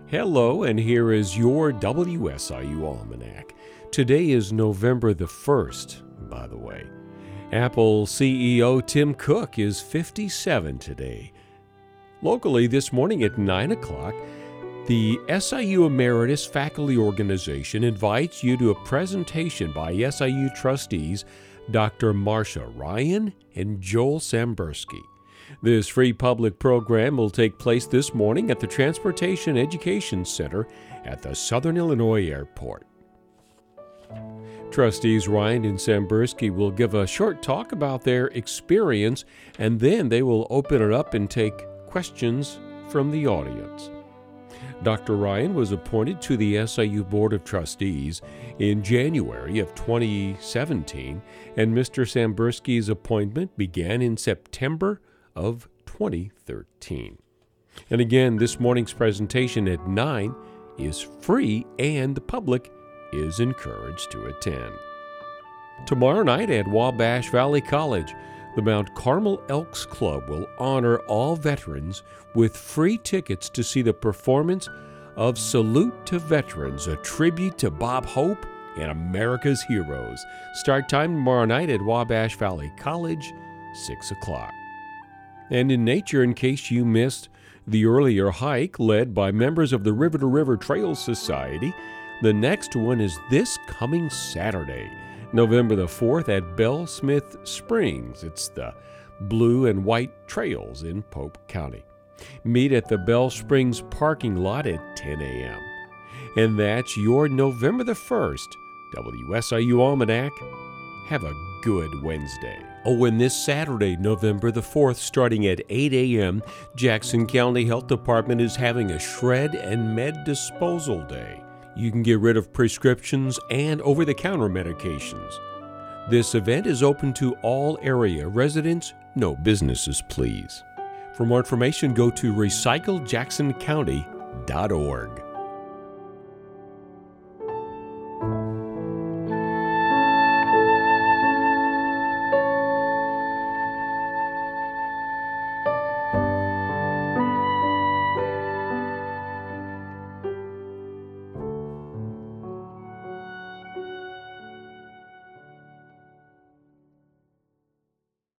Hello, and here is your WSIU Almanac. Today is November the 1st, by the way. Apple CEO Tim Cook is 57 today. Locally this morning at 9 o'clock, the SIU Emeritus Faculty Organization invites you to a presentation by SIU trustees Dr. Marcia Ryan and Joel Sambursky. This free public program will take place this morning at the Transportation Education Center at the Southern Illinois Airport. Trustees Ryan and Sambursky will give a short talk about their experience, and then they will open it up and take questions from the audience. Dr. Ryan was appointed to the SIU Board of Trustees in January of 2017, and Mr. Sambursky's appointment began in September of 2013. And again, this morning's presentation at 9 is free and the public is encouraged to attend. Tomorrow night at Wabash Valley College, the Mount Carmel Elks Club will honor all veterans with free tickets to see the performance of Salute to Veterans, a tribute to Bob Hope and America's heroes. Start time tomorrow night at Wabash Valley College, 6 o'clock. And in nature, in case you missed the earlier hike led by members of the River to River Trails Society, the next one is this coming Saturday, November the 4th at Bell Smith Springs. It's the Blue and White Trails in Pope County. Meet at the Bell Springs parking lot at 10 a.m. And that's your November the 1st WSIU Almanac. Have a good Wednesday. Oh, and this Saturday, November the 4th, starting at 8 a.m., Jackson County Health Department is having a Shred and Med Disposal Day. You can get rid of prescriptions and over-the-counter medications. This event is open to all area residents, no businesses, please. For more information, go to recyclejacksoncounty.org.